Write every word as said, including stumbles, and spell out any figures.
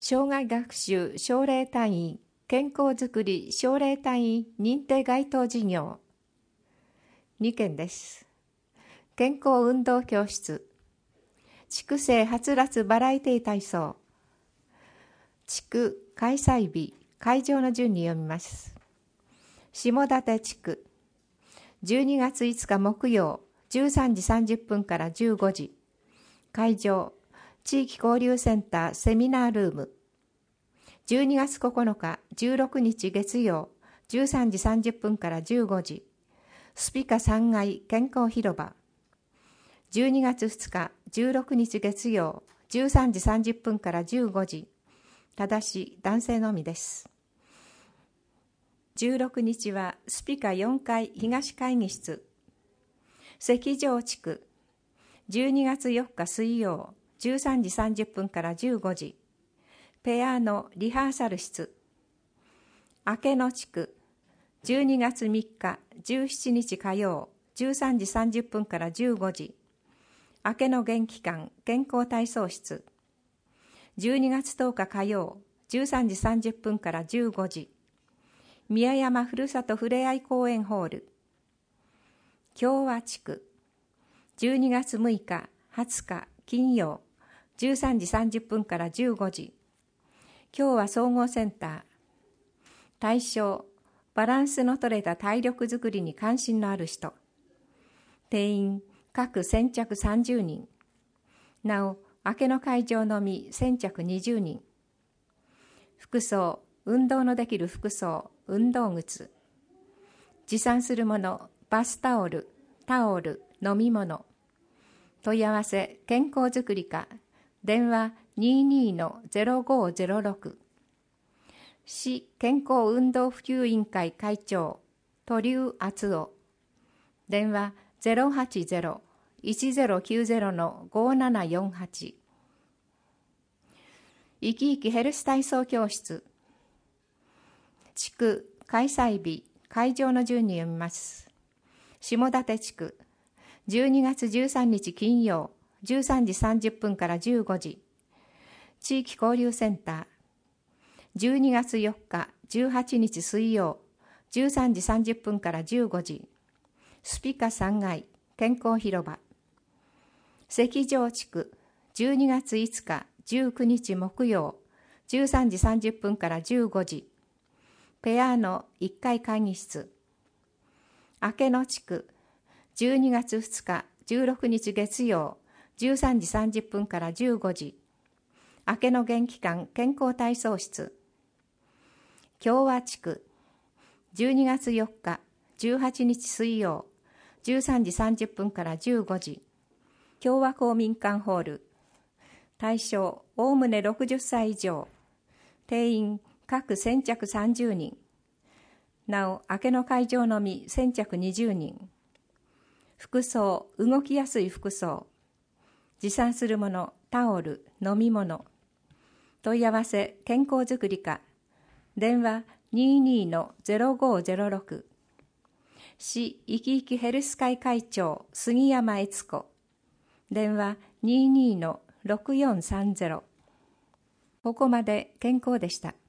生涯学習奨励隊員健康づくり奨励隊員認定該当事業にけんです。健康運動教室、畜生はつらつバラエティ体操、地区開催日、会場の順に読みます。下館地区、じゅうにがついつか木曜、じゅうさんじさんじゅっぷんからじゅうごじ、会場、地域交流センターセミナールーム。じゅうにがつここのか、じゅうろくにち月曜、じゅうさんじさんじゅっぷんからじゅうごじ、スピカさんがい健康広場。じゅうにがつふつか、じゅうろくにち月曜、じゅうさんじさんじゅっぷんからじゅうごじ、ただし男性のみです。じゅうろくにちはスピカよんかい東会議室。石城地区、じゅうにがつよっか水曜、じゅうさんじさんじゅっぷんからじゅうごじ、ペアのリハーサル室。明野地区、じゅうにがつみっか、じゅうしちにち火曜、じゅうさんじさんじゅっぷんからじゅうごじ、明野元気館健康体操室。じゅうにがつとおか火曜、じゅうさんじさんじゅっぷんからじゅうごじ、宮山ふるさとふれあい公園ホール。共和地区、じゅうにがつむいか、はつか金曜、じゅうさんじさんじゅっぷんからじゅうごじ、共和総合センター。対象、バランスの取れた体力づくりに関心のある人。定員、各先着さんじゅうにん。なお、明けの会場のみ先着にじゅうにん。服装、運動のできる服装、運動靴。持参するもの、バスタオル、タオル、飲み物。問い合わせ、健康づくり課。電話 にじゅうに の ゼロごゼロろく。市健康運動普及委員会会長、鳥生敦夫。電話 ゼロはちゼロ いちゼロきゅうゼロ のごななよんはち。いきいきヘルス体操教室。地区開催日、会場の順に読みます。下館地区、じゅうにがつじゅうさんにち金曜、じゅうさんじさんじゅっぷんからじゅうごじ、地域交流センター。じゅうにがつよっか、じゅうはちにち水曜、じゅうさんじさんじゅっぷんからじゅうごじ、スピカさんがい健康広場。石城地区、じゅうにがついつか、じゅうくにち木曜、じゅうさんじさんじゅっぷんからじゅうごじ、ペアのいっかい会議室。明野地区、じゅうにがつふつか、じゅうろくにち月曜、じゅうさんじさんじゅっぷんからじゅうごじ、明野元気館健康体操室。共和地区、じゅうにがつよっか、じゅうはちにち水曜、じゅうさんじさんじゅっぷんからじゅうごじ、共和公民館ホール。対象、おおむねろくじゅっさい以上。定員、各先着さんじゅうにん。なお、明けの会場のみ先着にじゅうにん。服装、動きやすい服装。持参するもの、タオル、飲み物。問い合わせ、健康づくり課。電話 にじゅうに の ゼロごゼロろく。市いきいきヘルス会会長、杉山悦子。電話 にじゅうに の ろくよんさんゼロ。ここまで健康でした。